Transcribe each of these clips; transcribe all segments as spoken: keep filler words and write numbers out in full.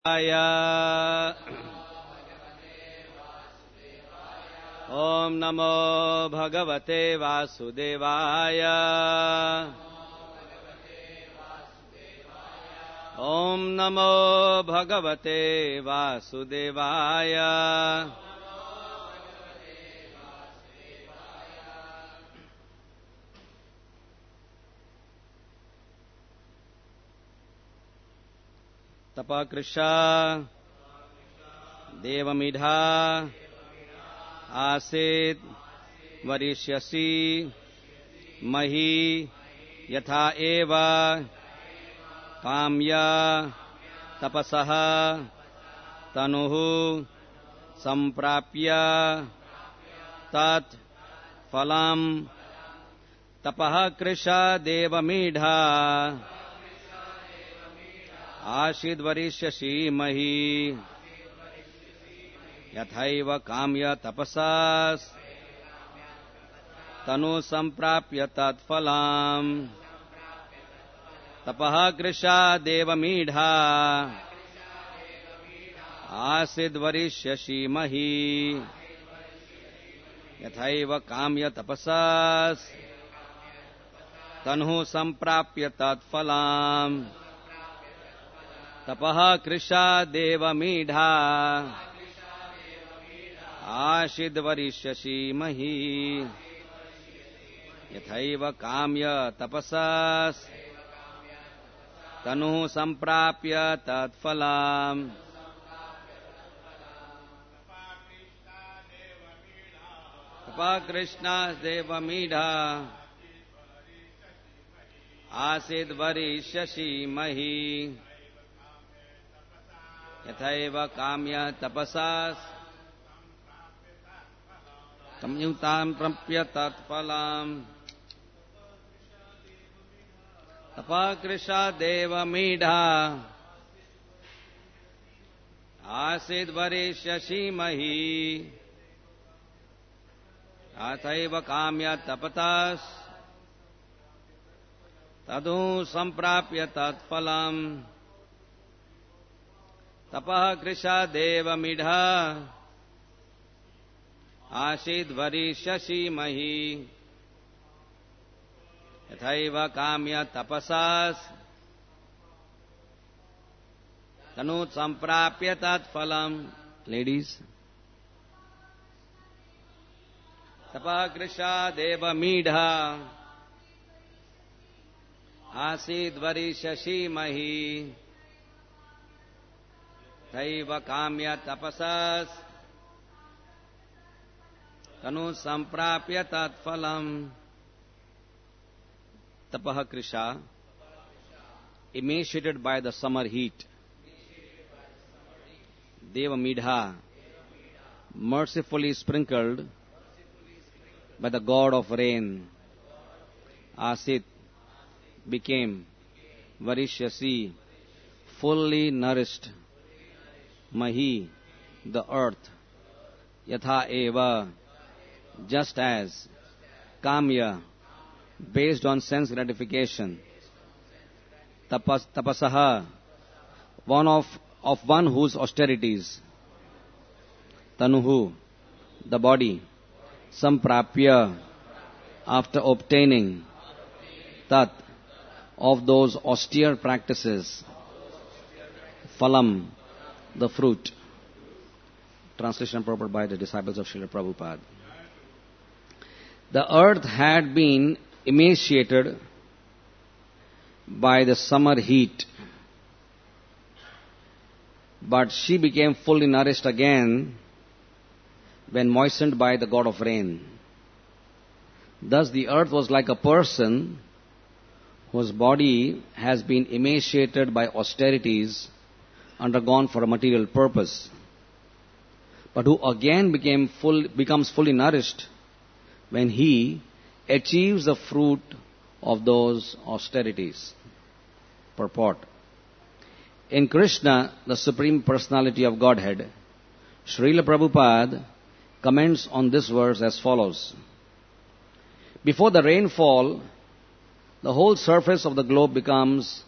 Om Namo Bhagavate Vasudevaya. Om Namo Bhagavate Vasudevaya. Tapakrisha Devamidha Asit Varishyasi Mahi Yatha Eva Kamya Tapasaha Tanuhu Samprapya Tat Phalam Tapaha Krisha Devamidha Ashid Varishyasi Mahi Yathaiva Kamya Tapasas Tanu Samprapya Tat Phalam Tapaha Krisha Devamidha Asid Varishyasi Mahi Yathaiva Kamya Tapasas Tanu Samprapya Tat Phalam Tapaha Krisha Devamidha Ashid Varishyasi Mahi Yathaiva Kamya Tapasas Tanu Samprapya Tat Phalam Tapaha Krishna Devamidha Ashid Varishyasi Mahi Yathaiva Kamya Tapasas Samyuktam Prapya Tat Phalam Tapakrisha Devamidha Asid Varishyasi Mahi Yathaiva Kamya Tapatas Tadu Samprapya Tat Phalam Tapaha Krisha Devamidha Ashid Varishyasi Mahi Yathaiva Kamya Tapasas Tanu Samprapya Tat Phalam. Ladies. Tapaha Krisha Devamidha Ashid Varishyasi Mahi Yathaiva Kamya Tapasas Tanu Samprapya Tat Phalam. Tapaha Krisha, emaciated by the summer heat. Devamidha, mercifully sprinkled by the god of rain. Asit, became. Varishyasi, fully nourished. Mahi, the earth. Yatha eva, just as. Kamya, based on sense gratification. Tapas, tapasaha, one of, of one whose austerities. Tanuhu, the body. Samprapya, after obtaining. Tat, of those austere practices. Phalam, the fruit. Translation purported by the disciples of Srila Prabhupada. The earth had been emaciated by the summer heat, but she became fully nourished again when moistened by the god of rain. Thus the earth was like a person whose body has been emaciated by austerities undergone for a material purpose, but who again became full, becomes fully nourished when he achieves the fruit of those austerities. Purport. In Krishna, the Supreme Personality of Godhead, Srila Prabhupada comments on this verse as follows. Before the rainfall, the whole surface of the globe becomes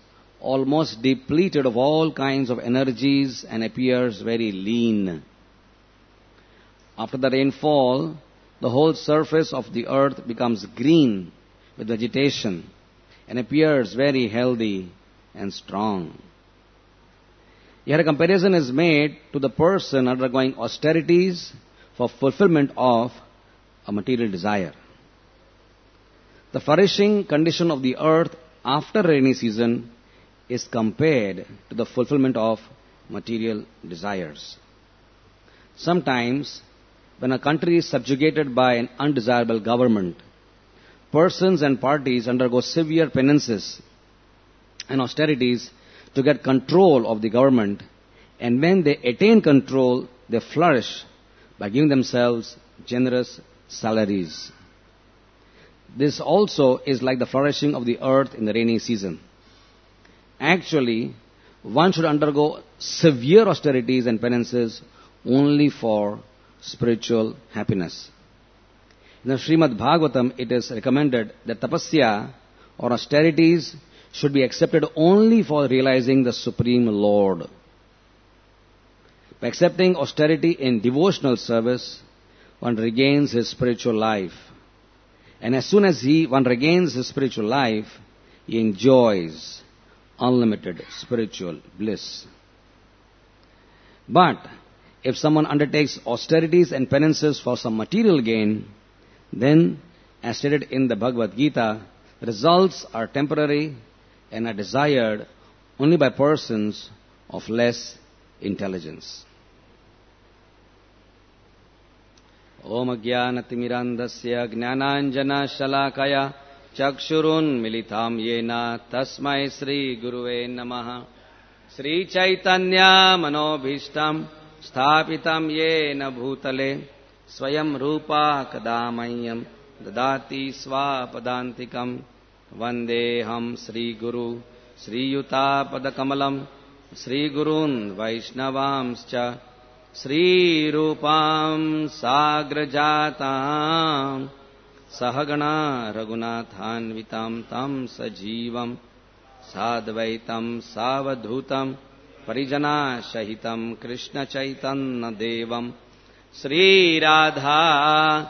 almost depleted of all kinds of energies and appears very lean. After the rainfall, the whole surface of the earth becomes green with vegetation and appears very healthy and strong. Here a comparison is made to the person undergoing austerities for fulfillment of a material desire. The flourishing condition of the earth after rainy season is compared to the fulfillment of material desires. Sometimes, when a country is subjugated by an undesirable government, persons and parties undergo severe penances and austerities to get control of the government, and when they attain control, they flourish by giving themselves generous salaries. This also is like the flourishing of the earth in the rainy season. Actually, one should undergo severe austerities and penances only for spiritual happiness. In the Srimad Bhagavatam, it is recommended that tapasya or austerities should be accepted only for realizing the Supreme Lord. By accepting austerity in devotional service, one regains his spiritual life. And as soon as he one regains his spiritual life, he enjoys unlimited spiritual bliss. But if someone undertakes austerities and penances for some material gain, then, as stated in the Bhagavad Gita, results are temporary and are desired only by persons of less intelligence. Om Ajnanatirmirandasya Jnananjana Shalakaya Chakshurun Militam Yena Tasmai Sri Guruve Namaha Sri Chaitanya Manobhishtam Sthapitam Yena Bhutale Swayam Rupa Kadamayam Dadati Swapadantikam Vandeham Sri Guru Sri Yuta Padakamalam Sri Gurun Vaishnavamscha Sri Rupam Sagrajatam Sahagana Raghunathanvitam Tam Sajivam Sadvaitam Savadhutam Parijana Shahitam Krishna Chaitanya Devam Sri Radha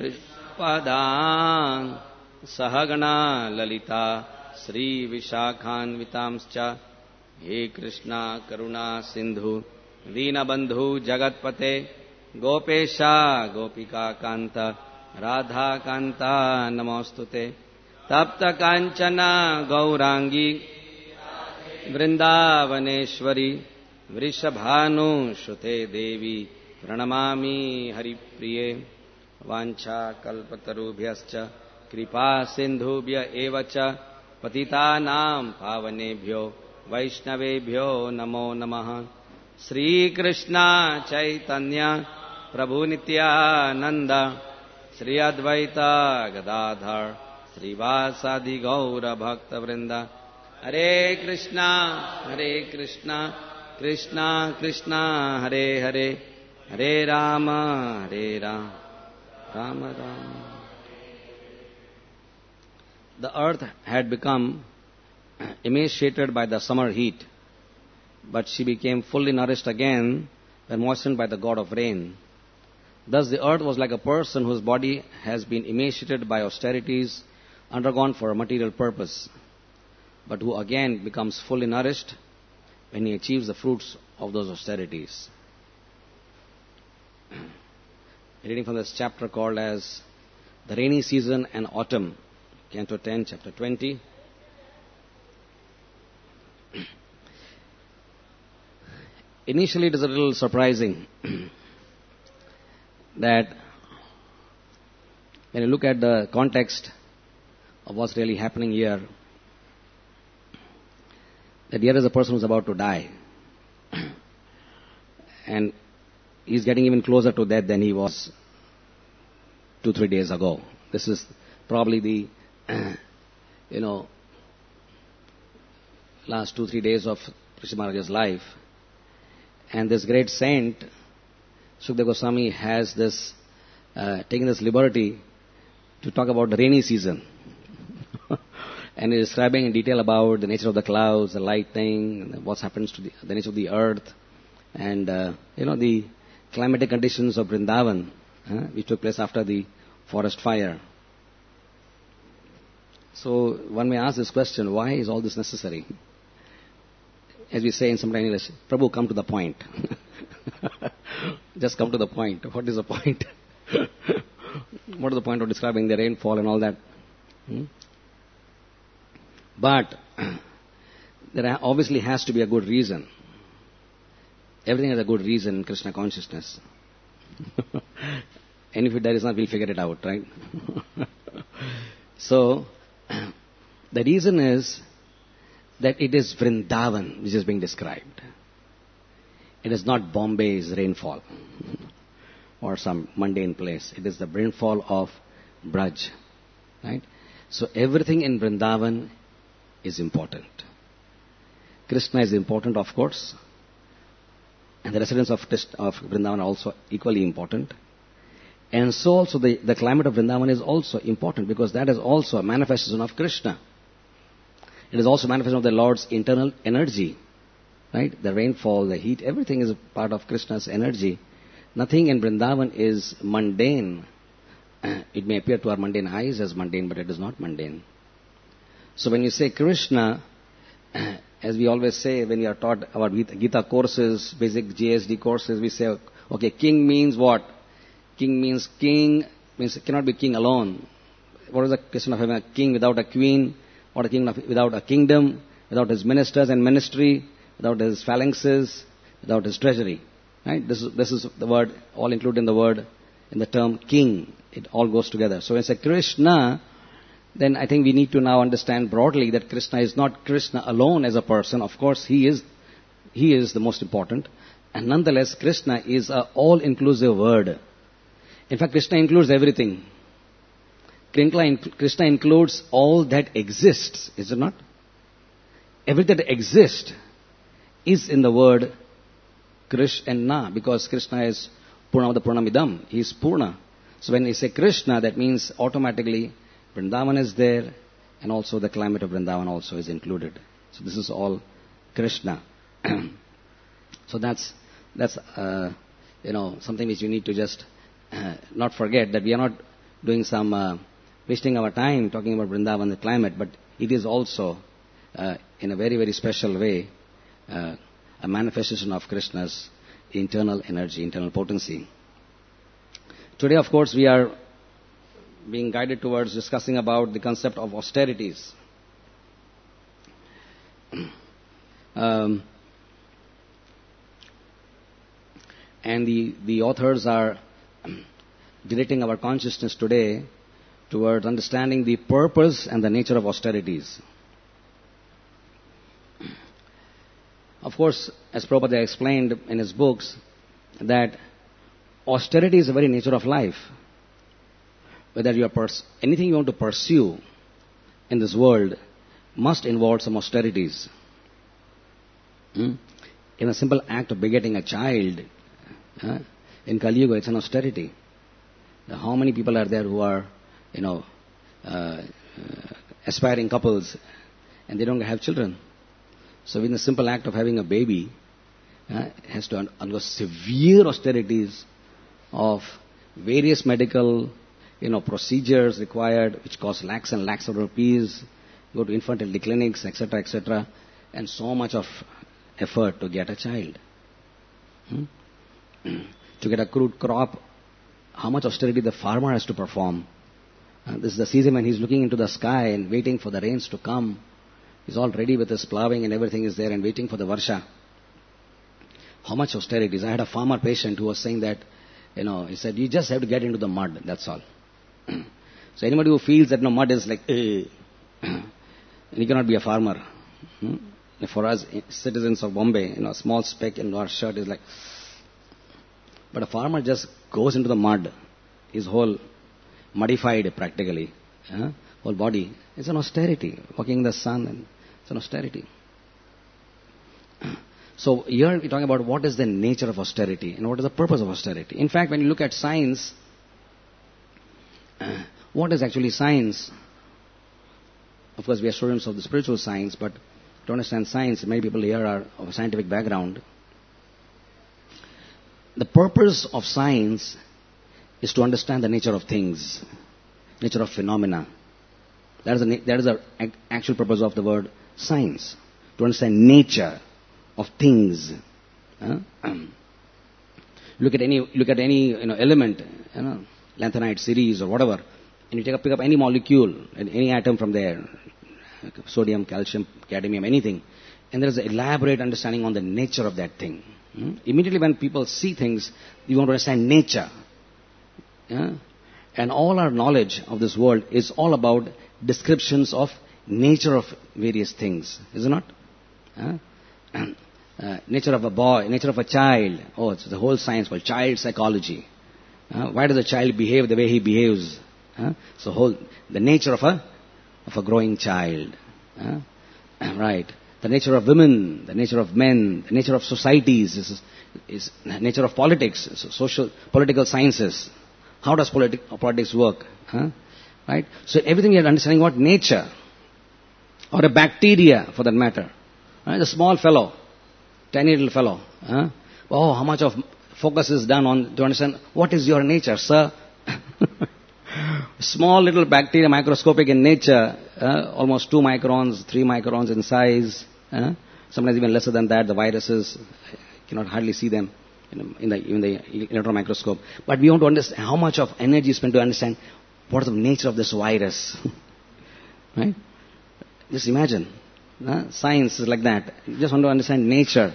Padang Sahagana Lalita Sri Vishakhanvitamscha He Krishna Karuna Sindhu Deenabandhu Jagatpate Gopesha Gopika Kanta Radha Kanta Namostute Tapta Kanchana Gaurangi Vrindavaneshwari Vrishabhanu Shute Devi Pranamami Haripriye Vancha Kalpatarubhyascha Kripa Sindhubhya Evacha Patitanam Pavanebhyo Vaishnavebhyo Namo Namaha Sri Krishna Chaitanya Prabhu Nityananda Sri Advaita Gadadhar Sri Vasadi Gaura Bhakta Vrinda Hare Krishna Hare Krishna Krishna Krishna Hare Hare Hare Rama Hare Rama Rama Rama. The earth had become emaciated by the summer heat, but she became fully nourished again when moistened by the god of rain. Thus the earth was like a person whose body has been emaciated by austerities undergone for a material purpose, but who again becomes fully nourished when he achieves the fruits of those austerities. Reading from this chapter called as The Rainy Season and Autumn, Canto ten, Chapter twenty. Initially it is a little surprising that when you look at the context of what's really happening here, that here is a person who's about to die. And he's getting even closer to death than he was two, three days ago. This is probably the, you know, last two, three days of Parikshit Maharaj's life. And this great saint, Sukadeva Goswami, has this, uh, taken this liberty to talk about the rainy season. And he's describing in detail about the nature of the clouds, the lightning, what happens to the, the nature of the earth, and, uh, you know, the climatic conditions of Vrindavan, uh, which took place after the forest fire. So one may ask this question, why is all this necessary? As we say in some English, Prabhu, come to the point. Just come to the point. What is the point? What is the point of describing the rainfall and all that? Hmm? But there obviously has to be a good reason. Everything has a good reason in Krishna consciousness. And if there is not, we'll figure it out, right? So, the reason is that it is Vrindavan which is being described. It is not Bombay's rainfall or some mundane place. It is the rainfall of Braj. Right? So everything in Vrindavan is important. Krishna is important, of course. And the residents of, of Vrindavan are also equally important. And so also the, the climate of Vrindavan is also important because that is also a manifestation of Krishna. It is also a manifestation of the Lord's internal energy. Right? The rainfall, the heat, everything is a part of Krishna's energy. Nothing in Vrindavan is mundane. It may appear to our mundane eyes as mundane, but it is not mundane. So when you say Krishna, as we always say when we are taught our Gita courses, basic G S D courses, we say, okay, king means what? King means king, means it cannot be king alone. What is the question of having a king without a queen, or a king of, without a kingdom, without his ministers and ministry, without his phalanxes, without his treasury? Right? This is, this is the word, all included in the word, in the term king. It all goes together. So when I say Krishna, then I think we need to now understand broadly that Krishna is not Krishna alone as a person. Of course, he is, he is the most important. And nonetheless, Krishna is an all-inclusive word. In fact, Krishna includes everything. Krishna includes all that exists, is it not? Everything that exists is in the word Krishna, because Krishna is Purnamada Purnamidam. He is Purna. So when we say Krishna, that means automatically Vrindavan is there, and also the climate of Vrindavan also is included. So this is all Krishna. So that's that's uh, you know something which you need to just uh, not forget, that we are not doing some uh, wasting our time talking about Vrindavan, the climate, but it is also uh, in a very very special way uh, a manifestation of Krishna's internal energy, internal potency. Today, of course, we are being guided towards discussing about the concept of austerities. Um, and the, the authors are directing our consciousness today towards understanding the purpose and the nature of austerities. Of course, as Prabhupada explained in his books, that austerity is the very nature of life. Whether you are pers- anything you want to pursue in this world must involve some austerities. Hmm? In a simple act of begetting a child, uh, in Kali Yuga, it's an austerity. Now, how many people are there who are, you know, uh, uh, aspiring couples, and they don't have children? So, in the simple act of having a baby, uh, has to undergo severe austerities of various medical, you know, procedures required, which cost lakhs and lakhs of rupees, go to infertility clinics, et cetera, et cetera, and so much of effort to get a child. Hmm? To get a crude crop, how much austerity the farmer has to perform. Uh, this is the season when he's looking into the sky and waiting for the rains to come. He's all ready with his plowing and everything is there and waiting for the Varsha. How much austerities. I had a farmer patient who was saying that, you know, he said, you just have to get into the mud, that's all. So anybody who feels that no mud is like, eh, he cannot be a farmer. Hmm? For us, citizens of Bombay, you know, a small speck in our shirt is like, but a farmer just goes into the mud, his whole muddified practically, uh, whole body. It's an austerity, walking in the sun, and it's an austerity. So here we're talking about what is the nature of austerity and what is the purpose of austerity. In fact, when you look at science, uh, what is actually science? Of course, we are students of the spiritual science, but to understand science, many people here are of a scientific background. The purpose of science is to understand the nature of things, nature of phenomena. That is the, that is the actual purpose of the word science, to understand nature of things. Huh? Look at any look at any you know element, you know, lanthanide series or whatever, and you take up, pick up any molecule, any atom from there, sodium, calcium, cadmium, anything, and there is an elaborate understanding on the nature of that thing. Hmm? Immediately when people see things, you want to understand nature. Yeah? And all our knowledge of this world is all about descriptions of nature of various things, is it not? Huh? Uh, nature of a boy, nature of a child. Oh, it's the whole science called child psychology. Uh, why does a child behave the way he behaves? Uh, so whole the nature of a of a growing child. Uh, right. The nature of women, the nature of men, the nature of societies, is, is nature of politics, social political sciences. How does politi- politics work? Huh? Right? So everything you are understanding about nature, or a bacteria for that matter. Right? A small fellow, tiny little fellow. Huh? Oh, how much of focus is done on to understand what is your nature, sir? Small little bacteria, microscopic in nature, uh, almost two microns, three microns in size. Uh, sometimes even lesser than that. The viruses, you cannot hardly see them in the, in the electron microscope. But we want to understand how much of energy is spent to understand what is the nature of this virus. Right? Just imagine. Uh, science is like that. You just want to understand nature.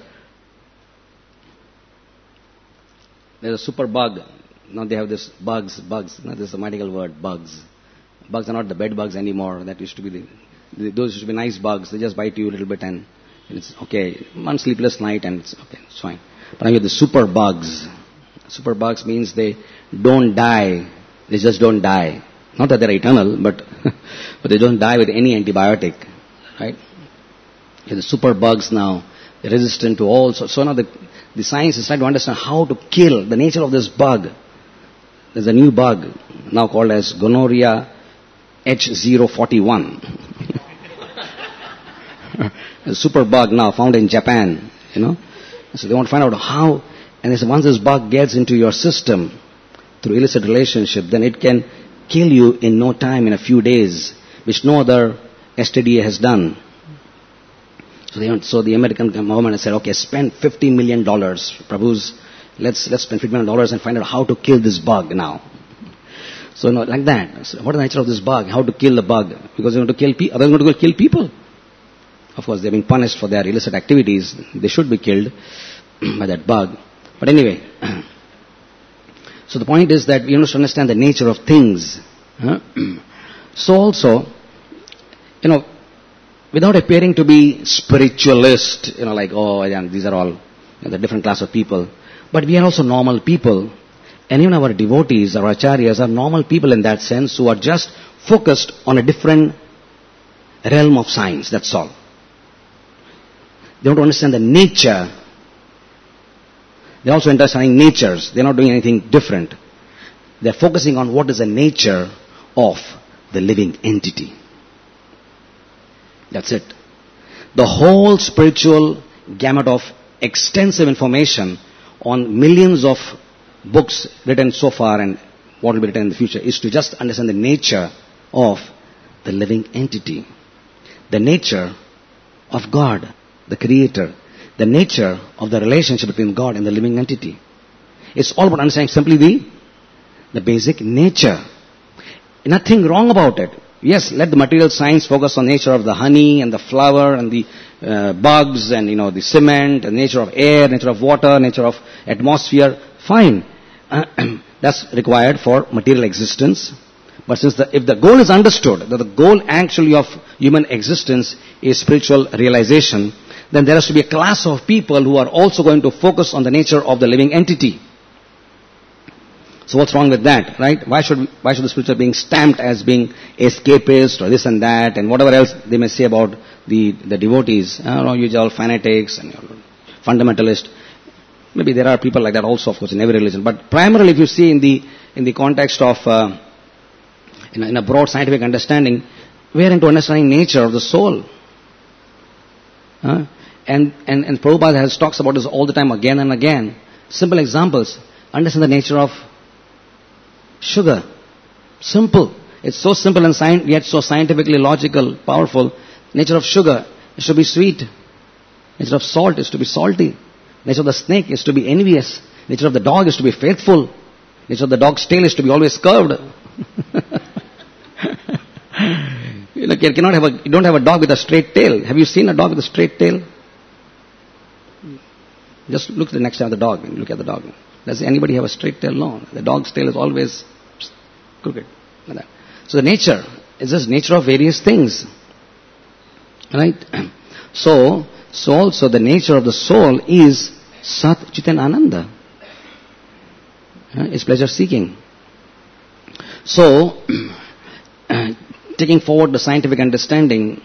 There's a super bug. Now they have this bugs, bugs. No, this is a medical word, bugs. Bugs are not the bed bugs anymore. That used to be the, the, those used to be nice bugs. They just bite you a little bit and it's okay. One sleepless night and it's okay, it's fine. But now you have the super bugs. Super bugs means they don't die. They just don't die. Not that they're eternal, but but they don't die with any antibiotic, right? You have the super bugs now. They're resistant to all. So, so now the the science is trying to understand how to kill the nature of this bug. There's a new bug now called as gonorrhea H zero forty-one. A super bug now found in Japan, you know. So they want to find out how, and they say once this bug gets into your system through illicit relationship, then it can kill you in no time, in a few days, which no other S T D has done. So, they, so the American government has said, okay, spend fifty million dollars, Prabhus, let's let's spend fifty million dollars and find out how to kill this bug now. So no, like that. So what is the nature of this bug? How to kill the bug? Because they want to kill people. Others want to go kill people. Of course, they're being punished for their illicit activities. They should be killed by that bug. But anyway, so the point is that we must understand the nature of things. So also, you know, without appearing to be spiritualist, you know, like, oh, yeah, these are all you know, the different class of people. But we are also normal people. And even our devotees, our acharyas are normal people in that sense who are just focused on a different realm of science, that's all. They want to understand the nature. They're also understanding natures. They're not doing anything different. They're focusing on what is the nature of the living entity. That's it. The whole spiritual gamut of extensive information on millions of books written so far and what will be written in the future is to just understand the nature of the living entity. The nature of God, the Creator. The nature of the relationship between God and the living entity. It's all about understanding simply the, the basic nature. Nothing wrong about it. Yes, let the material science focus on nature of the honey and the flower and the uh, bugs and, you know, the cement, and nature of air, nature of water, nature of atmosphere. Fine. Uh, that's required for material existence. But since the, if the goal is understood, that the goal actually of human existence is spiritual realization, then there has to be a class of people who are also going to focus on the nature of the living entity. So what's wrong with that, right? Why should why should the spiritual being stamped as being escapist or this and that and whatever else they may say about the, the devotees? I don't know, you're all fanatics and you're fundamentalist. Maybe there are people like that also, of course, in every religion. But primarily, if you see in the in the context of uh, in, a, in a broad scientific understanding, we are into understanding nature of the soul. Huh? And, and, and Prabhupada has talks about this all the time, again and again. Simple examples. Understand the nature of sugar. Simple. It's so simple and sci- yet so scientifically logical, powerful. Nature of sugar, it should be sweet. Nature of salt is to be salty. Nature of the snake is to be envious. Nature of the dog is to be faithful. Nature of the dog's tail is to be always curved. you, know, you cannot have a, you don't have a dog with a straight tail. Have you seen a dog with a straight tail? Just look at the next time the dog and look at the dog. Does anybody have a straight tail? No. The dog's tail is always crooked. Like that. So the nature is just nature of various things. Right? So, so also the nature of the soul is Sat Chit and Ananda. Uh, it's pleasure seeking. So, uh, taking forward the scientific understanding,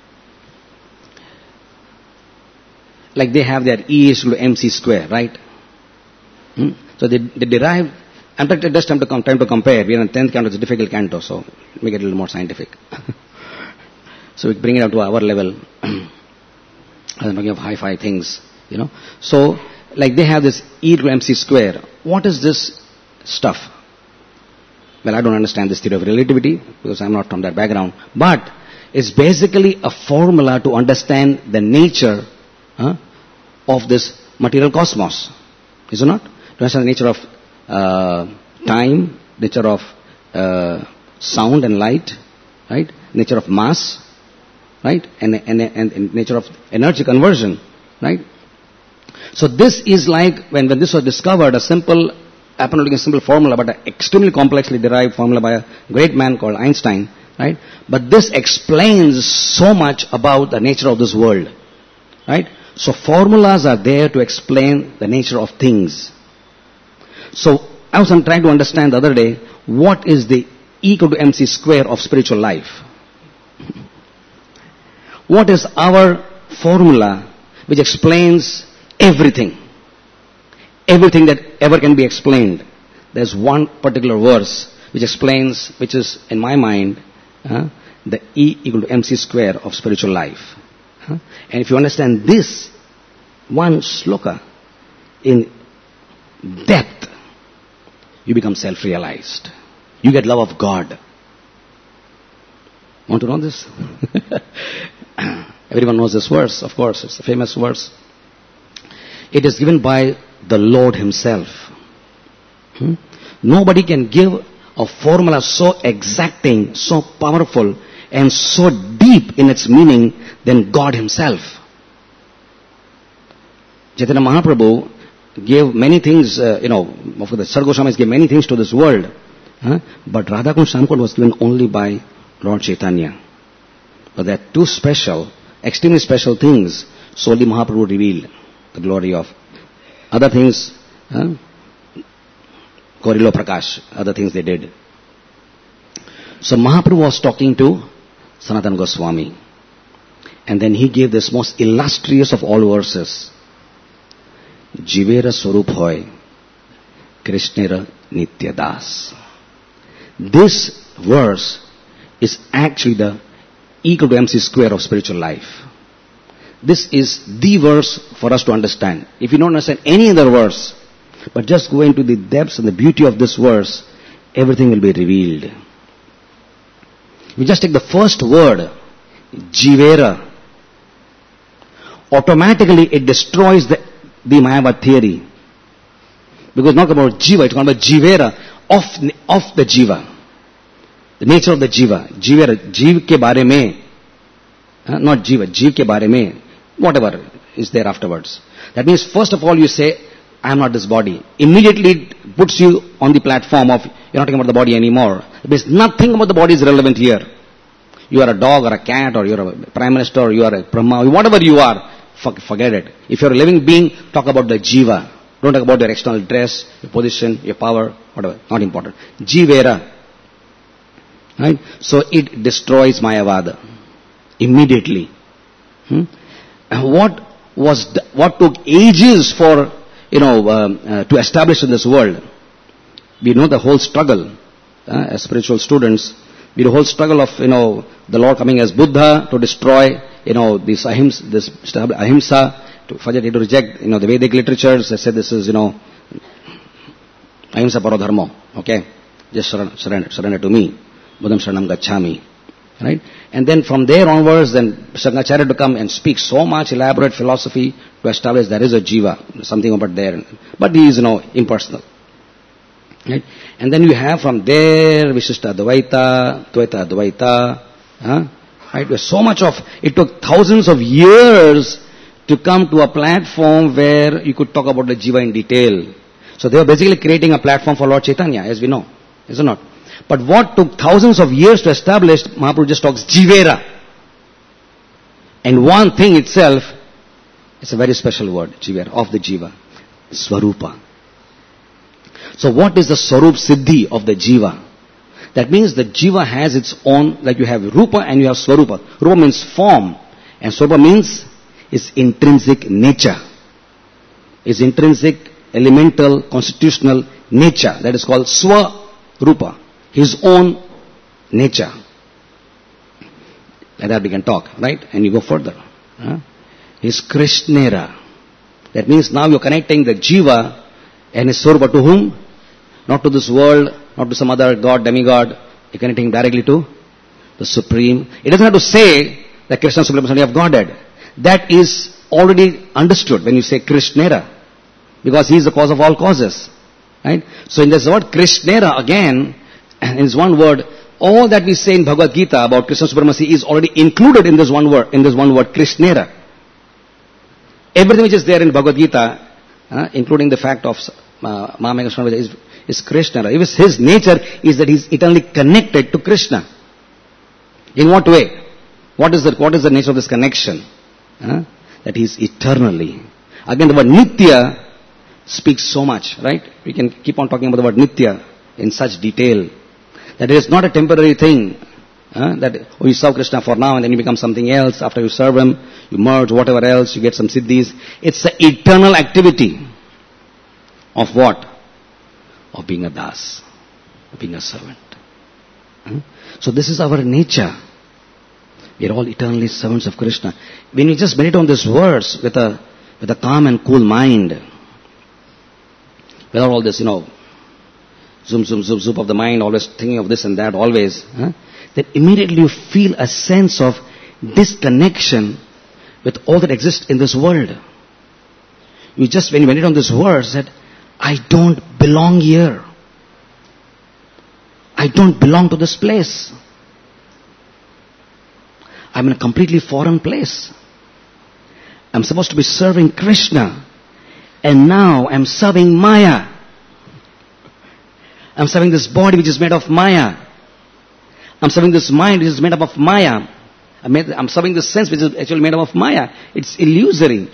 like they have their E is equal to mc square, right? Hmm? So they, they derive, I'm trying just time to, come, time to compare. We are in tenth canto, it's a difficult canto, so make it a little more scientific. So we bring it up to our level. I'm talking of hi-fi things, you know. So, like they have this E to mc square. What is this stuff? Well, I don't understand this theory of relativity because I'm not from that background. But it's basically a formula to understand the nature huh, of this material cosmos. Is it not? To understand the nature of uh, time, nature of uh, sound and light, right? Nature of mass, right? And, and, and, and nature of energy conversion, right? So this is like, when, when this was discovered, a simple, apparently a simple formula, but an extremely complexly derived formula by a great man called Einstein, right? But this explains so much about the nature of this world, right? So formulas are there to explain the nature of things. So I was trying to understand the other day, what is the equal to mc square of spiritual life? What is our formula which explains everything? Everything that ever can be explained. There's one particular verse which explains, which is in my mind, uh, the E equal to mc square of spiritual life. Uh, and if you understand this one sloka in depth, you become self-realized. You get love of God. Want to know this? Everyone knows this verse, of course. It's a famous verse. It is given by the Lord Himself. Hmm? Nobody can give a formula so exacting, so powerful, and so deep in its meaning than God Himself. Chaitanya Mahaprabhu gave many things, uh, you know, of the Sar Goswamis gave many things to this world. Huh? But Radhakunj Samkot was given only by Lord Chaitanya. But there are two special, extremely special things solely Mahaprabhu revealed. The glory of other things, huh? Korilo Prakash, other things they did. So Mahaprabhu was talking to Sanatana Goswami. And then he gave this most illustrious of all verses. Jivera Swarup Hoy, Krishnera Nitya Das. This verse is actually the equal to mc square of spiritual life. This is the verse for us to understand. If you don't understand any other verse, but just go into the depths and the beauty of this verse, everything will be revealed. We just take the first word, Jivera. Automatically it destroys the, the Mayavad theory. Because it's not about Jiva, it's about Jivera, of, of the Jiva. The nature of the Jiva. Jivera, Jiv ke baare mein, uh, not Jiva, Jiv ke baare mein, whatever is there afterwards. That means first of all you say, I am not this body. Immediately it puts you on the platform of, you're not talking about the body anymore. Because nothing about the body is relevant here. You are a dog or a cat or you're a prime minister or you are a Brahma, whatever you are, forget it. If you're a living being, talk about the Jiva. Don't talk about your external dress, your position, your power, whatever. Not important. Jivera. Right? So it destroys Mayavada. Immediately. Hmm? And what was, the, what took ages for, you know, um, uh, to establish in this world. We know the whole struggle uh, as spiritual students. Be the whole struggle of, you know, the Lord coming as Buddha to destroy, you know, this ahimsa, this ahimsa, to, for to reject, you know, the Vedic literatures. They said this is, you know, ahimsa parodharma. Okay? Just surrender, surrender to me. Buddham sharanam gacchami. Right? And then from there onwards, then Shankaracharya to come and speak so much elaborate philosophy to establish there is a jiva, something about there. But he is, you know, impersonal. Right? And then you have from there Vishishta Advaita, Dvaita Advaita. Huh? Right? There's so much of, it took thousands of years to come to a platform where you could talk about the jiva in detail. So they were basically creating a platform for Lord Chaitanya, as we know. Is it not? But what took thousands of years to establish, Mahaprabhu just talks Jivera. And one thing itself, it's a very special word, Jivera, of the Jiva. Swarupa. So what is the Swarup Siddhi of the Jiva? That means the Jiva has its own, like you have Rupa and you have Swarupa. Rupa means form. And Swarupa means its intrinsic nature. Its intrinsic, elemental, constitutional nature. That is called Swarupa. His own nature. Like that we can talk, right? And you go further. Huh? His Krishnera. That means now you're connecting the Jiva and his Swarupa to whom? Not to this world, not to some other god, demigod. You're connecting him directly to the Supreme. It doesn't have to say that Krishna is Supreme Personality of Godhead. That is already understood when you say Krishnera. Because he is the cause of all causes. Right? So in this word Krishnera again, and in this one word, all that we say in Bhagavad Gita about Krishna supremacy is already included in this one word, in this one word, Krishnera. Everything which is there in Bhagavad Gita, uh, including the fact of uh, Mahamega is, is Krishnera. His, his nature is that he is eternally connected to Krishna. In what way? What is the, what is the nature of this connection? Uh, that he is eternally. Again, the word Nitya speaks so much, right? We can keep on talking about the word Nitya in such detail. That it is not a temporary thing. Uh, that oh, you serve Krishna for now and then you become something else. After you serve him, you merge, whatever else, you get some siddhis. It's the eternal activity of what? Of being a das. Of being a servant. Uh, so this is our nature. We are all eternally servants of Krishna. When we just meditate on this verse with a, with a calm and cool mind, without all this, you know, zoom, zoom, zoom, zoom of the mind, always thinking of this and that, always, huh? Then immediately you feel a sense of disconnection with all that exists in this world. You just, when you meditate on this verse, said, I don't belong here. I don't belong to this place. I'm in a completely foreign place. I'm supposed to be serving Krishna. And now I'm serving Maya. I'm serving this body which is made of Maya. I'm serving this mind which is made up of Maya. I'm, made, I'm serving this sense which is actually made up of Maya. It's illusory.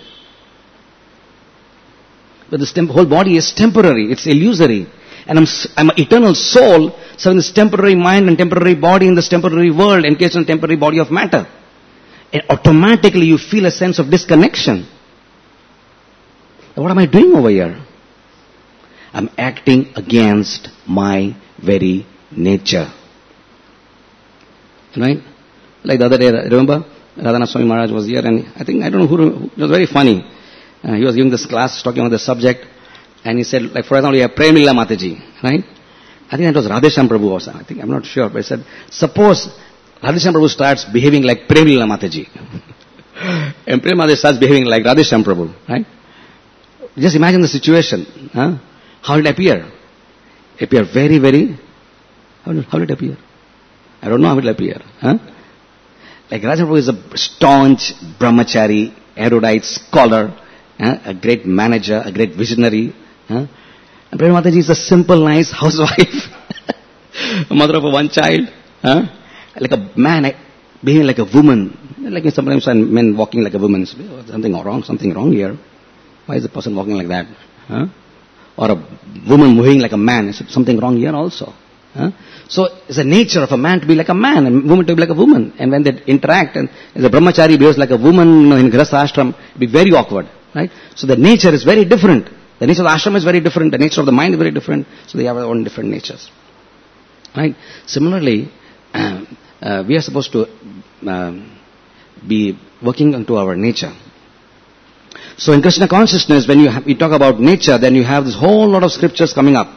But this temp- whole body is temporary. It's illusory. And I'm, I'm an eternal soul serving this temporary mind and temporary body in this temporary world, encased in a temporary body of matter. And automatically you feel a sense of disconnection. What am I doing over here? I'm acting against my very nature. Right? Like the other day, remember? Radhanath Swami Maharaj was here and I think, I don't know who, it was very funny. Uh, he was giving this class, talking about the subject, and he said, like for example, you have Premila Mataji, right? I think that was Radhesham Prabhu also. I think, I'm not sure, but he said, suppose Radhesham Prabhu starts behaving like Premila Mataji. And Premila Mataji starts behaving like Radhesham Prabhu, right? Just imagine the situation. Huh? How did it appear? It appear very, very, how did, how did it appear? I don't know how it will appear. Huh? Like Radhesham Prabhu is a staunch brahmachari, erudite scholar, huh? A great manager, a great visionary. Huh? And Prema Mataji is a simple, nice housewife, a mother of a one child. Huh? Like a man behaving like a woman. Like sometimes men walking like a woman. Something wrong, something wrong here. Why is the person walking like that? Huh? Or a woman moving like a man. Is something wrong here also? Huh? So it's the nature of a man to be like a man and a woman to be like a woman. And when they interact and as a brahmachari behaves like a woman, you know, in grihastha ashram, it will be very awkward. Right? So the nature is very different. The nature of the ashram is very different. The nature of the mind is very different. So they have their own different natures. Right? Similarly, uh, we are supposed to um, be working onto our nature. So in Krishna consciousness, when you, have, you talk about nature, then you have this whole lot of scriptures coming up.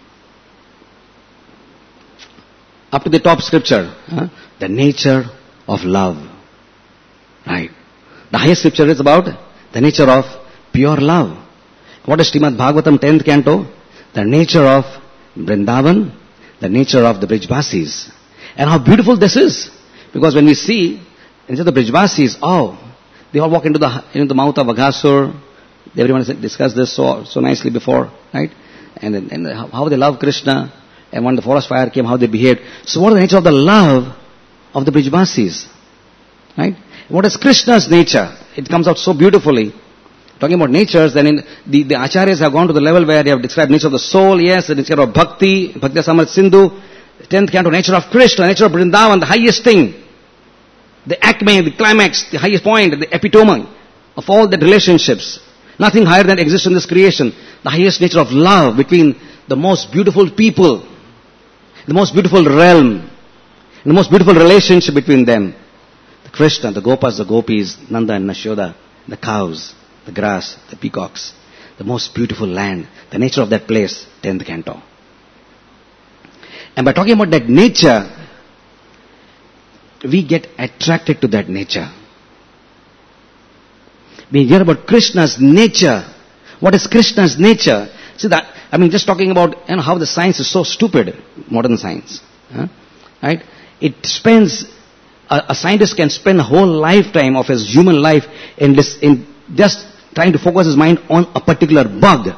Up to the top scripture, huh? The nature of love. Right. The highest scripture is about the nature of pure love. What is Srimad Bhagavatam tenth canto? The nature of Vrindavan, the nature of the Brijvasis. And how beautiful this is. Because when we see, instead of the Brijvasis, oh, they all walk into the into the mouth of Aghasur. Everyone has discussed this so so nicely before, right? And, and how they love Krishna. And when the forest fire came, how they behaved. So what is the nature of the love of the Brijvasis? Right? What is Krishna's nature? It comes out so beautifully. Talking about natures, then in the, the acharyas have gone to the level where they have described nature of the soul, yes, the nature of bhakti, Bhakti Samrat Sindhu, tenth canto, nature of Krishna, nature of Vrindavan, the highest thing, the acme, the climax, the highest point, the epitome of all the relationships. Nothing higher than exists in this creation. The highest nature of love between the most beautiful people, the most beautiful realm, the most beautiful relationship between them. The Krishna, the Gopas, the Gopis, Nanda and Nashoda, the cows, the grass, the peacocks, the most beautiful land, the nature of that place, tenth canto. And by talking about that nature, we get attracted to that nature. We hear about Krishna's nature. What is Krishna's nature? See that, I mean, just talking about, you know, how the science is so stupid, modern science. Huh? Right? It spends, a, a scientist can spend a whole lifetime of his human life in, this, in just trying to focus his mind on a particular bug.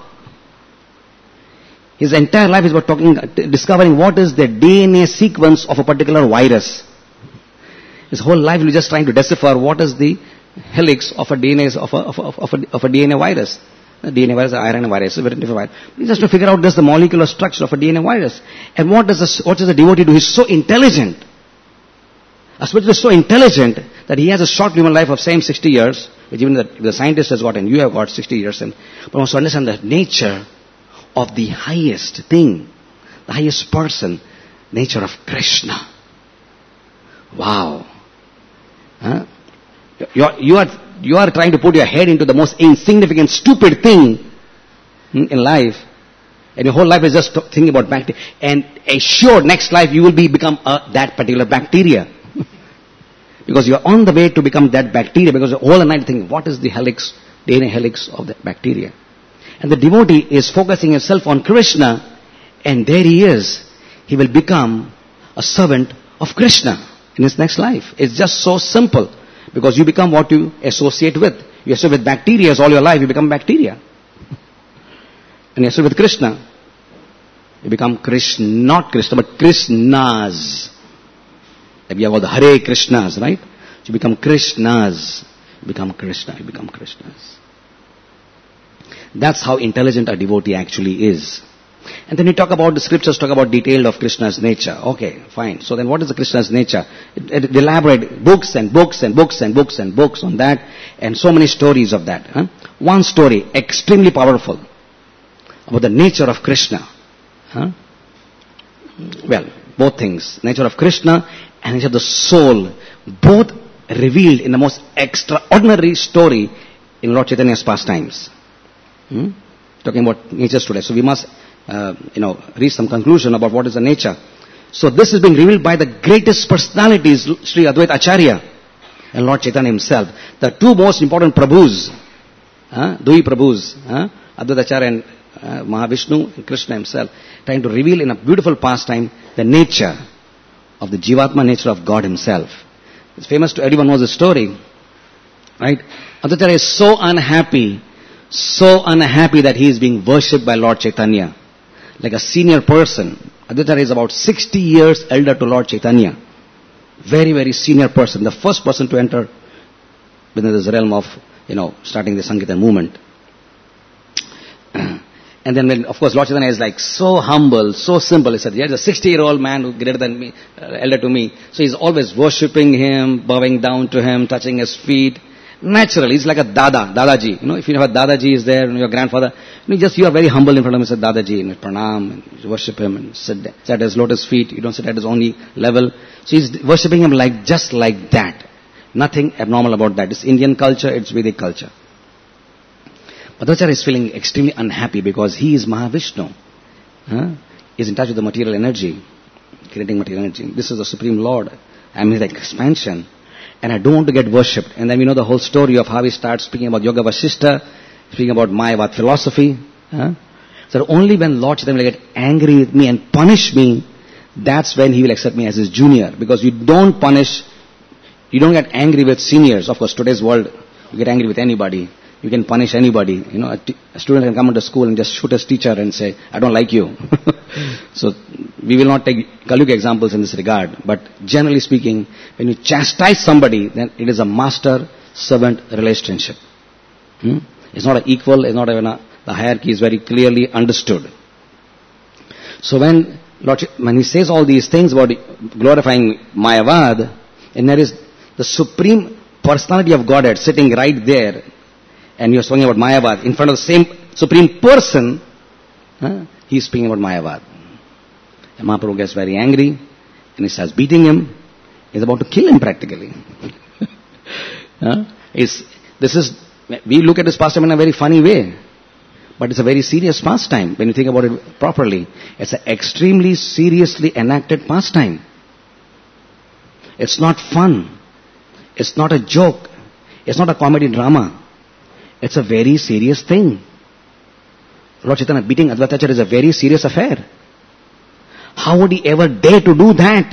His entire life is about talking, discovering what is the D N A sequence of a particular virus. His whole life is just trying to decipher what is the helix of a D N A of a, of a, of a, of a D N A virus. The D N A virus, the R N A virus, a very different virus. He just to figure out this the molecular structure of a D N A virus. And what does the, what does the devotee do? He's so intelligent. A spiritual is so intelligent that he has a short human life of same sixty years, which even the, the scientist has got and you have got sixty years, and but wants to understand the nature of the highest thing, the highest person, nature of Krishna. Wow. Huh? You are, you, are, you are trying to put your head into the most insignificant, stupid thing in life, and your whole life is just thinking about bacteria. And assured next life you will be become a, that particular bacteria. Because you are on the way to become that bacteria, because all the night thinking, what is the helix, D N A helix of that bacteria? And the devotee is focusing himself on Krishna, and there he is. He will become a servant of Krishna in his next life. It's just so simple. Because you become what you associate with. You associate with bacteria all your life, you become bacteria. And you associate with Krishna, you become Krishna, not Krishna, but Krishnas. Like we have all the Hare Krishnas, right? So you become Krishnas. You become Krishna, you become Krishnas. That's how intelligent a devotee actually is. And then you talk about the scriptures, talk about detailed of Krishna's nature. Okay, fine. So then what is the Krishna's nature? It, it elaborate books and books and books and books and books on that, and so many stories of that. Huh? One story, extremely powerful, about the nature of Krishna. Huh? Well, both things. Nature of Krishna and nature of the soul. Both revealed in the most extraordinary story in Lord Chaitanya's pastimes. Hmm? Talking about natures today. So we must Uh, you know, reach some conclusion about what is the nature. So this is being revealed by the greatest personalities, Sri Advaita Acharya and Lord Chaitanya himself. The two most important Prabhus, uh, Dui Prabhus, uh, Advaita Acharya and uh, Mahavishnu and Krishna himself, trying to reveal in a beautiful pastime the nature of the Jivatma, nature of God himself. It's famous to everyone knows the story, right? Advaita Acharya is so unhappy, so unhappy that he is being worshipped by Lord Chaitanya. Like a senior person. Advaita is about sixty years elder to Lord Chaitanya. Very, very senior person. The first person to enter within this realm of, you know, starting the Sankirtan movement. And then when, of course, Lord Chaitanya is like so humble, so simple. He said, there's a sixty-year-old man who greater than me, uh, elder to me. So he's always worshipping him, bowing down to him, touching his feet, Naturally, it's like a dada, dadaji. You know, if you have a dadaji is there, and your grandfather, you know, just you are very humble in front of him, say dadaji, and pranam, and you worship him, and sit, there, sit at his lotus feet. You don't sit at his only level. So he's worshipping him like just like that. Nothing abnormal about that. It's Indian culture, it's Vedic culture. Madhvacharya is feeling extremely unhappy because he is Mahavishnu. Huh? He's in touch with the material energy, creating material energy. This is the Supreme Lord. I'm his expansion. And I don't want to get worshipped. And then we know the whole story of how he starts speaking about Yoga Vasishta, speaking about Mayavad philosophy. Huh? So only when Lord Chaitanya will get angry with me and punish me, that's when he will accept me as his junior. Because you don't punish, you don't get angry with seniors. Of course, today's world, you get angry with anybody. You can punish anybody. You know, a, t- a student can come into school and just shoot his teacher and say, I don't like you. So, we will not take Kalyuga examples in this regard. But generally speaking, when you chastise somebody, then it is a master-servant relationship. Hmm? It's not an equal, it's not even a, the hierarchy is very clearly understood. So when Lord, when he says all these things about glorifying Mayavad, and there is the supreme personality of Godhead sitting right there, and you're talking about Mayavad, in front of the same supreme person, huh, he's speaking about Mayavad. And Mahaprabhu gets very angry, and he starts beating him. He's about to kill him practically. huh? It's, this is, we look at this pastime in a very funny way, but it's a very serious pastime when you think about it properly. It's an extremely seriously enacted pastime. It's not fun. It's not a joke. It's not a comedy drama. It's a very serious thing. Lord Chaitanya beating Advaitacharya is a very serious affair. How would he ever dare to do that?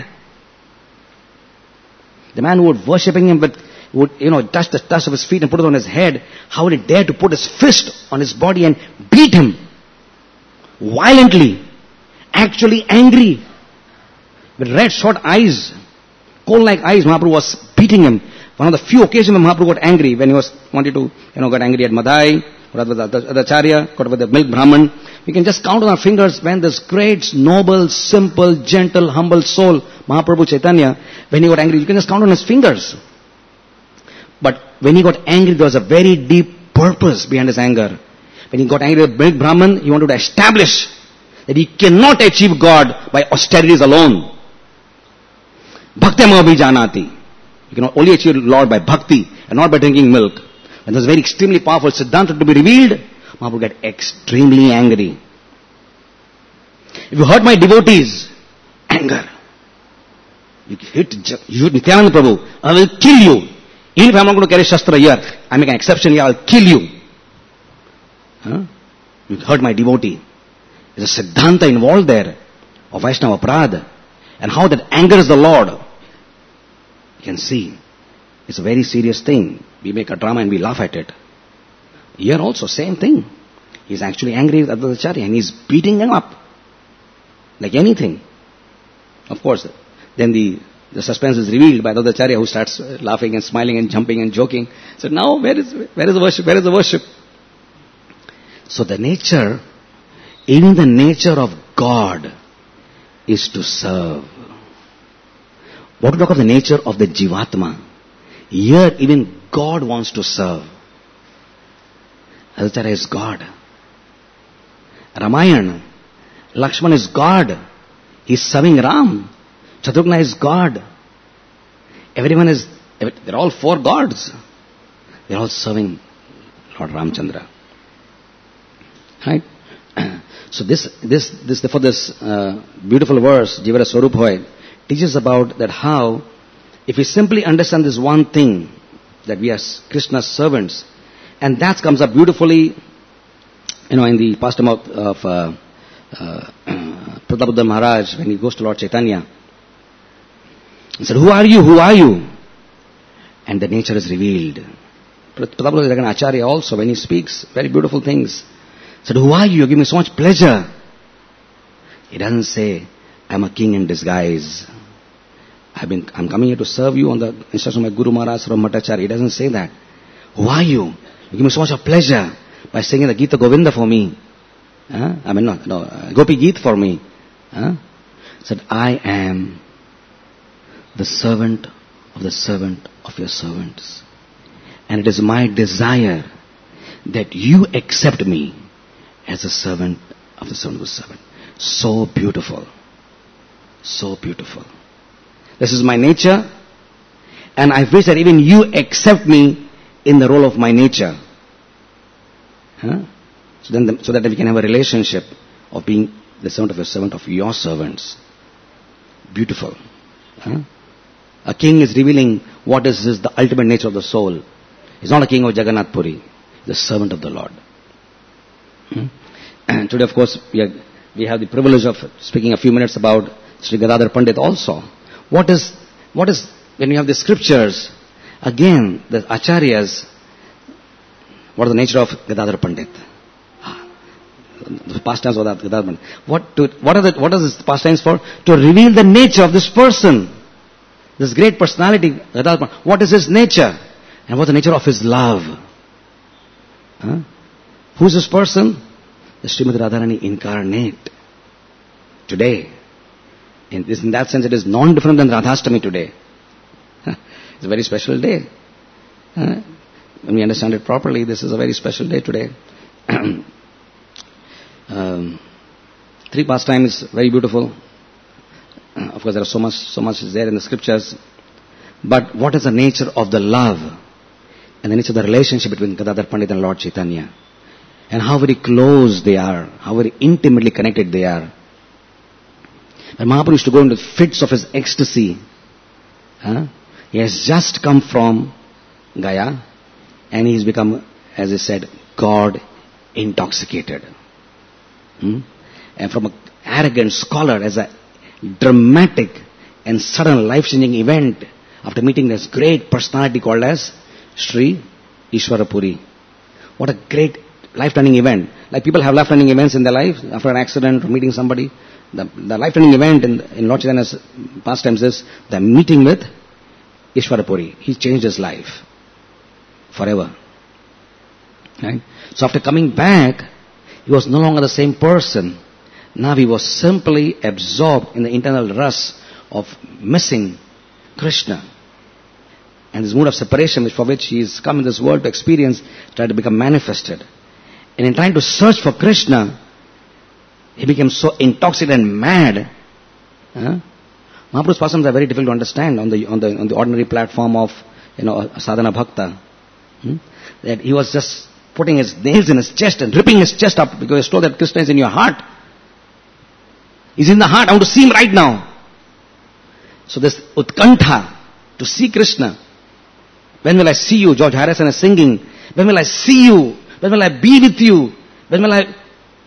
The man who would worshipping him with, would, you know, touch the touch of his feet and put it on his head, how would he dare to put his fist on his body and beat him? Violently. Actually angry. With red short eyes. Coal-like eyes, Mahaprabhu was beating him. One of the few occasions when Mahaprabhu got angry, when he was wanted to, you know, got angry at Madhai, or with the Acharya, got with the milk Brahman. We can just count on our fingers when this great, noble, simple, gentle, humble soul, Mahaprabhu Chaitanya, when he got angry, you can just count on his fingers. But when he got angry, there was a very deep purpose behind his anger. When he got angry with milk Brahman, he wanted to establish that he cannot achieve God by austerities alone. Bhakti ma bhi janati. You can only achieve Lord by bhakti and not by drinking milk. When there's a very extremely powerful Siddhanta to be revealed, Mahaprabhu get extremely angry. If you hurt my devotees, anger. You hit, you hit Nityananda Prabhu, I will kill you. Even if I'm not going to carry Shastra here, I make an exception here, I'll kill you. Huh? You hurt my devotee. There's a Siddhanta involved there of Vaishnava Prad. And how that angers the Lord. You can see. It's a very serious thing. We make a drama and we laugh at it. Here also, same thing. He's actually angry with Advaitacharya and he's beating him up. Like anything. Of course, then the, the suspense is revealed by Advaitacharya who starts laughing and smiling and jumping and joking. So now, where is, where is the worship? Where is the worship? So the nature, even the nature of God is to serve. What to talk of the nature of the Jivatma? Here even God wants to serve. Advaitacharya is God. Ramayana, Lakshman is God. He's serving Ram. Shatrugna is God. Everyone is, they're all four gods. They're all serving Lord Ramchandra. Right? So this, this, this, therefore this uh, beautiful verse, Jivara Swarup Hoy, teaches about that how, if we simply understand this one thing, that we are Krishna's servants, and that comes up beautifully, you know, in the pastime of, of uh, uh, Pratabuddha Maharaj, when he goes to Lord Chaitanya. He said, who are you? Who are you? And the nature is revealed. Pratabuddha is like an Acharya also, when he speaks, very beautiful things. He said, who are you? You give me so much pleasure. He doesn't say, I'm a king in disguise. I've been, I'm coming here to serve you on the instruction of my Guru Maharaj from Bhattacharya. He doesn't say that. Who are you? You give me so much of pleasure by singing the Gita Govinda for me. Huh? I mean, no, no, uh, Gopi Geet for me. Huh? He said, I am the servant of the servant of your servants. And it is my desire that you accept me as a servant of the servant of the servant. So beautiful. So beautiful. This is my nature, and I wish that even you accept me in the role of my nature. Huh? So then, the, so that we can have a relationship of being the servant of your servant of your servants. Beautiful. Huh? A king is revealing what is, is the ultimate nature of the soul. He's not a king of Jagannath Puri. He's the servant of the Lord. Hmm? And today, of course, we, are, we have the privilege of speaking a few minutes about Sri Gadadhar Pandit also. What is, what is, when you have the scriptures, again, the acharyas, what is the nature of Gadadhar Pandit? The pastimes of Gadadhar Pandit. What, to, what, are the, what are the pastimes for? To reveal the nature of this person. This great personality, Gadadhar Pandit. What is his nature? And what is the nature of his love? Huh? Who is this person? The Srimati Radharani incarnate. Today. In, this, in that sense, it is non-different than Radhastami today. It's a very special day. Uh, when we understand it properly, this is a very special day today. um, three pastime is very beautiful. Uh, of course, there are so much, so much is there in the scriptures. But what is the nature of the love and the nature of the relationship between Gadadhar Pandit and Lord Chaitanya? And how very close they are, how very intimately connected they are. When Mahaprabhu used to go into fits of his ecstasy, huh? He has just come from Gaya, and he's become, as I said, God intoxicated. Hmm? And from an arrogant scholar, as a dramatic and sudden life-changing event, after meeting this great personality called as Sri Ishwarapuri. What a great life-turning event. Like people have life-turning events in their life, after an accident or meeting somebody. The, the life-turning event in, in Lord Chaitanya's pastimes is the meeting with Ishwarapuri. He changed his life forever. Right? So after coming back, he was no longer the same person. Now he was simply absorbed in the internal rust of missing Krishna. And this mood of separation, which for which he has come in this world to experience, tried to become manifested. And in trying to search for Krishna, he became so intoxicated and mad. Huh? Mahaprabhu's pastimes are very difficult to understand on the on the on the ordinary platform of, you know, a sadhana bhakta. Hmm? That he was just putting his nails in his chest and ripping his chest up because he was told that Krishna is in your heart. He's in the heart. I want to see him right now. So this utkantha to see Krishna. When will I see you? George Harrison is singing. When will I see you? When will I be with you? When will I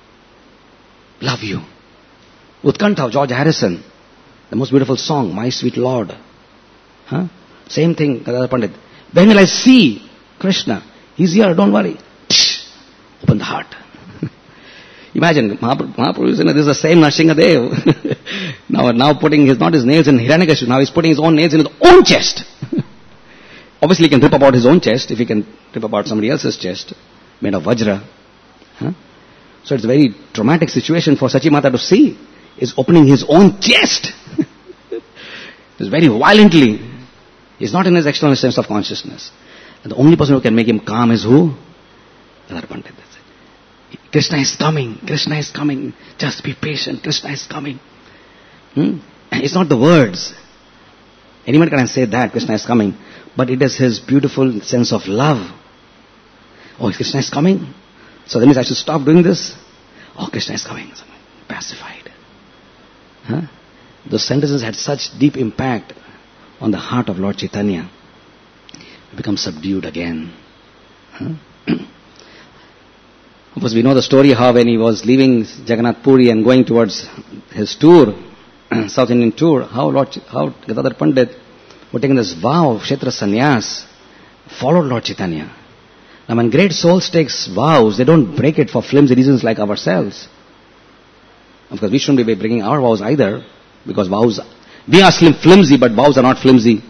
love you? Utkantha of George Harrison. The most beautiful song, My Sweet Lord. Huh? Same thing, Gadadhar Pandit. When will I see Krishna? He's here, don't worry. Open the heart. Imagine, Mahaprabhu, Mahaprabhu is, you know, this is the same Nrsingadev. now, now putting his, not his nails in Hiranyakashipu, now he's putting his own nails in his own chest. Obviously he can rip about his own chest, if he can rip about somebody else's chest, made of Vajra. Huh? So it's a very traumatic situation for Sachi Mata to see. Is opening his own chest. It's very violently. He's not in his external sense of consciousness. And the only person who can make him calm is who? Gadadhar Pandit. Krishna is coming. Krishna is coming. Just be patient. Krishna is coming. Hmm? It's not the words. Anyone can say that, Krishna is coming. But it is his beautiful sense of love. Oh, Krishna is coming? So that means I should stop doing this? Oh, Krishna is coming. Pacified. Huh? Those sentences had such deep impact on the heart of Lord Chaitanya. He becomes subdued again. Huh? Of course, we know the story how when he was leaving Jagannath Puri and going towards his tour, South Indian tour, how Lord, how Gadadhar Pandit were taking this vow of Kshetra Sannyas, followed Lord Chaitanya. Now when great souls take vows, they don't break it for flimsy reasons like ourselves. Of course, we shouldn't be breaking our vows either, because vows, we are flimsy, but vows are not flimsy.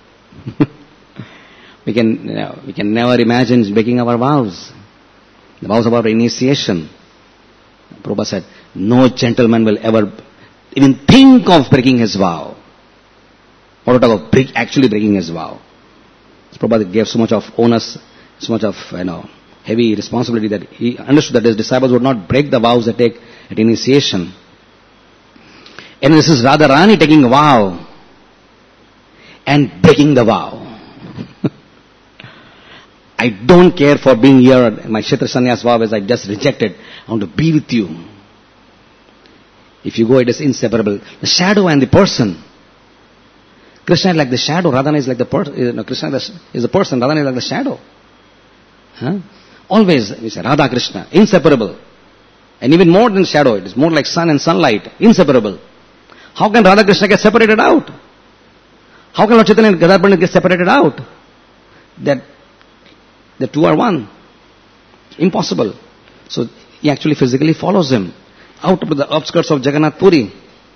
we can, you know, we can never imagine breaking our vows. The vows of our initiation. Prabhupada said, no gentleman will ever even think of breaking his vow. Or talk of break, actually breaking his vow. Prabhupada gave so much of onus, so much of, you know, heavy responsibility that he understood that his disciples would not break the vows they take at initiation. And this is Radharani taking a vow and breaking the vow. I don't care for being here. My Kshetra Sannyas vow is I just rejected. I want to be with you. If you go, it is inseparable. The shadow and the person. Krishna is like the shadow. Radharani is like the person. No, Krishna is the person. Radharani is like the shadow. Huh? Always, we say Radha Krishna, inseparable. And even more than shadow, it is more like sun and sunlight, inseparable. How can Radha Krishna get separated out? How can Lord Chaitanya and Gadadhar Pandit get separated out? That the two are one. Impossible. So he actually physically follows him out of the outskirts of Jagannath Puri.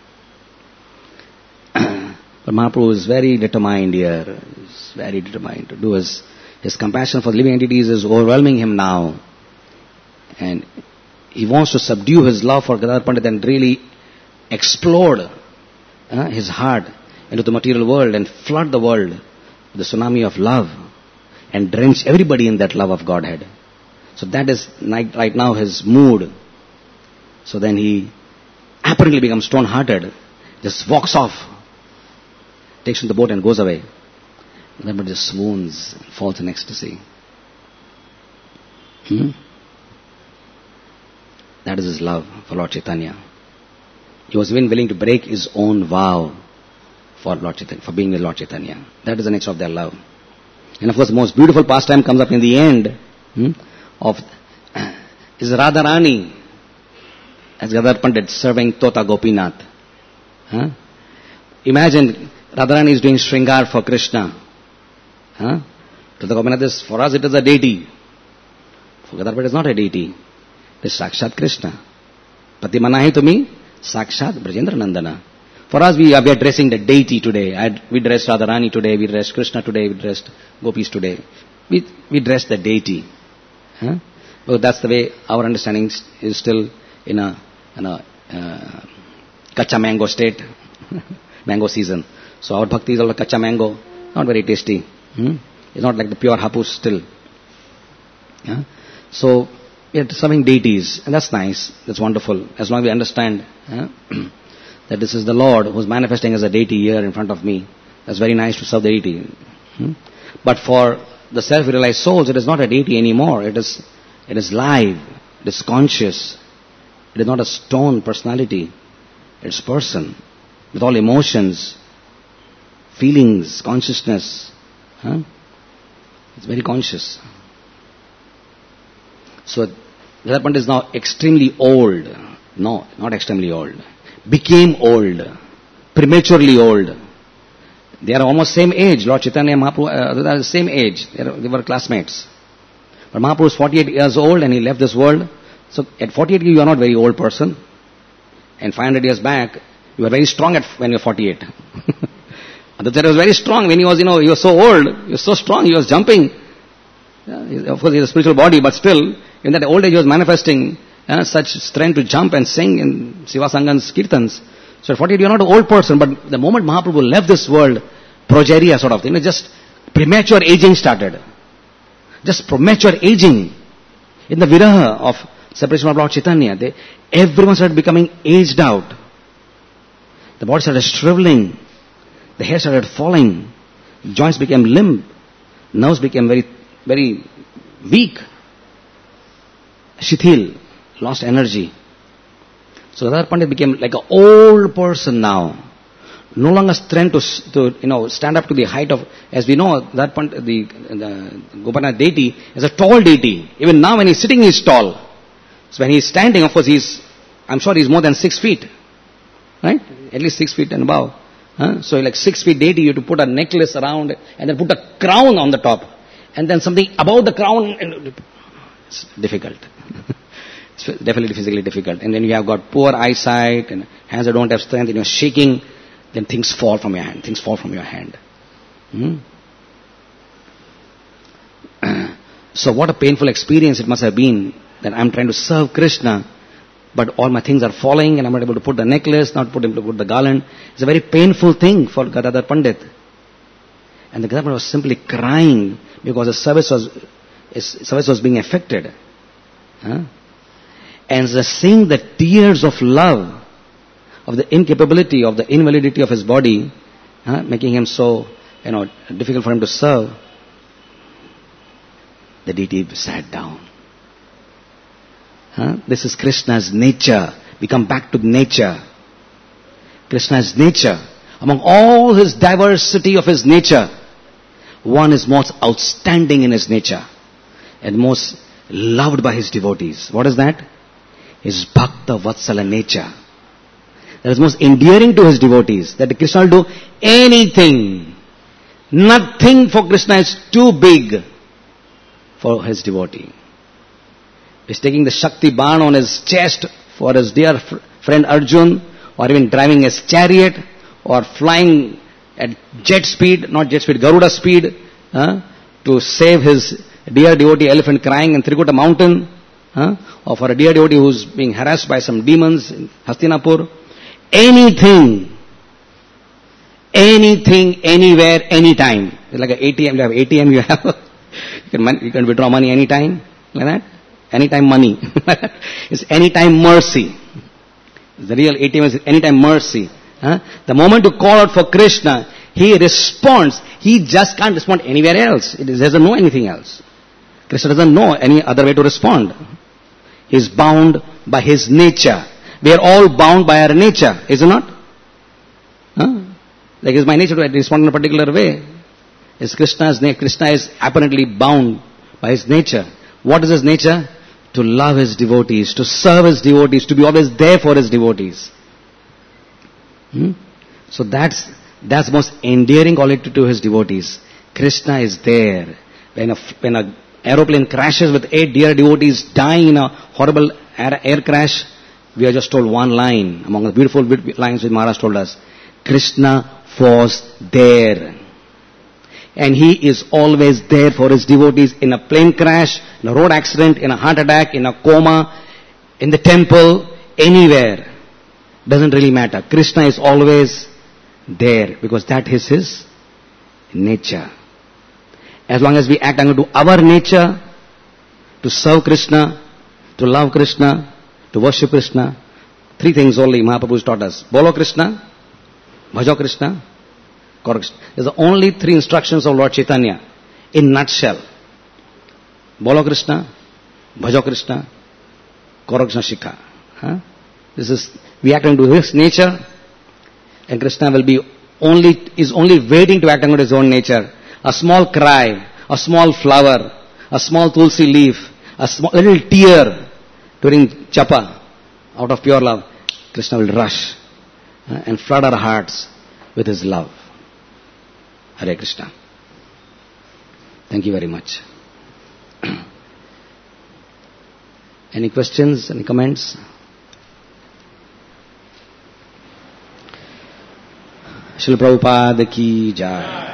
But Mahaprabhu is very determined here. He's very determined to do his, his compassion for living entities is overwhelming him now. And he wants to subdue his love for Gadadhar Pandit and really explode uh, his heart into the material world and flood the world with the tsunami of love and drench everybody in that love of Godhead. So that is right now his mood. So then he apparently becomes stone-hearted, just walks off, takes in the boat and goes away. And then but just swoons and falls in ecstasy. Hmm? That is his love for Lord Chaitanya. He was even willing to break his own vow for Lord Chaitanya, for being with Lord Chaitanya. That is the nature of their love. And of course, the most beautiful pastime comes up in the end hmm, of is Radharani as Gadadhar Pandit serving Tota Gopinath. Huh? Imagine Radharani is doing Shringar for Krishna. Huh? Tota Gopinath is, for us it is a deity. For Gadadhar Pandit it is not a deity. It is Sakshat Krishna. Pati Manahi to me, Sakshat Brajendra Nandana. For us, we are, we are dressing the deity today. I, we dressed Radharani today, we dressed Krishna today, we dressed Gopis today. We, we dress the deity. Huh? But that's the way our understanding is still in a, in a uh, kacha mango state, mango season. So our bhakti is all a kacha mango, not very tasty. Hmm? It's not like the pure hapus still. Yeah? So we are serving deities, and that's nice, that's wonderful, as long as we understand yeah, that this is the Lord who is manifesting as a deity here in front of me. That's very nice to serve the deity. Hmm? But for the self-realized souls, it is not a deity anymore. It is, it is live, it is conscious. It is not a stone personality. It's person with all emotions, feelings, consciousness. Huh? It's very conscious. So Gadadhar Pandit is now extremely old. No, not extremely old. Became old. Prematurely old. They are almost same age. Lord Chaitanya and Mahaprabhu uh, they are the same age. They, are, they were classmates. But Mahaprabhu is forty-eight years old and he left this world. So at forty-eight you are not a very old person. And five hundred years back, you were very strong at when you were forty-eight. Aditya was very strong when he was, you know, he was so old. He was so strong, he was jumping. Yeah, of course, he has a spiritual body, but still, in that old age, he was manifesting uh, such strength to jump and sing in Siva Sangan's kirtans. So at forty-eight, you are not an old person, but the moment Mahaprabhu left this world, progeria sort of thing, you know, just premature aging started. Just premature aging. In the viraha of separation of Lord Chaitanya, they, everyone started becoming aged out. The body started shriveling. The hair started falling. Joints became limp. Nerves became very, very weak. Shithil, lost energy. So Gadadhar Pandit became like an old person now. No longer strength to, to you know, stand up to the height of, as we know, that Pandit, the, the Gopinath deity is a tall deity. Even now when he's sitting, he's tall. So when he's standing, of course, he's, I'm sure he's more than six feet. Right? At least six feet and above. Huh? So like six feet deity, you have to put a necklace around and then put a crown on the top. And then something above the crown. And it's difficult. It's definitely physically difficult. And then you have got poor eyesight and hands that don't have strength and you're shaking. Then things fall from your hand. Things fall from your hand. Hmm? So what a painful experience it must have been that I'm trying to serve Krishna, but all my things are falling and I'm not able to put the necklace, not able to put the garland. It's a very painful thing for Gadadhar Pandit. And the Gadadhar Pandit was simply crying because the service was, his service was being affected. Huh? And the seeing the tears of love, of the incapability, of the invalidity of his body, huh, making him so, you know, difficult for him to serve, the deity sat down. Huh? This is Krishna's nature. We come back to nature. Krishna's nature. Among all his diversity of his nature, one is most outstanding in his nature and most loved by his devotees. What is that? His Bhakta Vatsala nature. That is most endearing to his devotees. That Krishna will do anything. Nothing for Krishna is too big for his devotee. He's taking the Shakti Ban on his chest for his dear fr- friend Arjun, or even driving his chariot, or flying at jet speed, not jet speed, Garuda speed, uh, to save his dear devotee elephant crying in Trikuta mountain, uh, or for a dear devotee who's being harassed by some demons in Hastinapur. Anything, anything, anywhere, anytime. It's like an A T M, you have A T M, you have, you can, you can withdraw money anytime, like that. Anytime money. It's anytime mercy. The real A T M is anytime mercy. Huh? The moment you call out for Krishna, he responds. He just can't respond anywhere else. He doesn't know anything else. Krishna doesn't know any other way to respond. He is bound by his nature. We are all bound by our nature, is it not? Huh? Like it's my nature to respond in a particular way. Is Krishna's nature? Krishna is apparently bound by his nature. What is his nature? To love his devotees, to serve his devotees, to be always there for his devotees. Hmm? So that's that's most endearing quality to his devotees. Krishna is there. When a when a aeroplane crashes with eight dear devotees dying in a horrible air, air crash, we are just told one line among the beautiful lines which Maharaj told us. Krishna was there. And he is always there for his devotees in a plane crash, in a road accident, in a heart attack, in a coma, in the temple, anywhere. Doesn't really matter. Krishna is always there because that is his nature. As long as we act according to our nature, to serve Krishna, to love Krishna, to worship Krishna, three things only Mahaprabhu has taught us. Bolo Krishna, Bhajo Krishna, There's the only three instructions of Lord Chaitanya in nutshell. Bolo Krishna, Bhajo Krishna, Karo Krishna Shikha. Huh? This is, we act into his nature, and Krishna will be only, is only waiting to act according to his own nature. A small cry, a small flower, a small tulsi leaf, a small, little tear during japa, out of pure love, Krishna will rush uh, and flood our hearts with his love. Hare Krishna. Thank you very much. Any questions, any comments? Srila Prabhupada ki jai.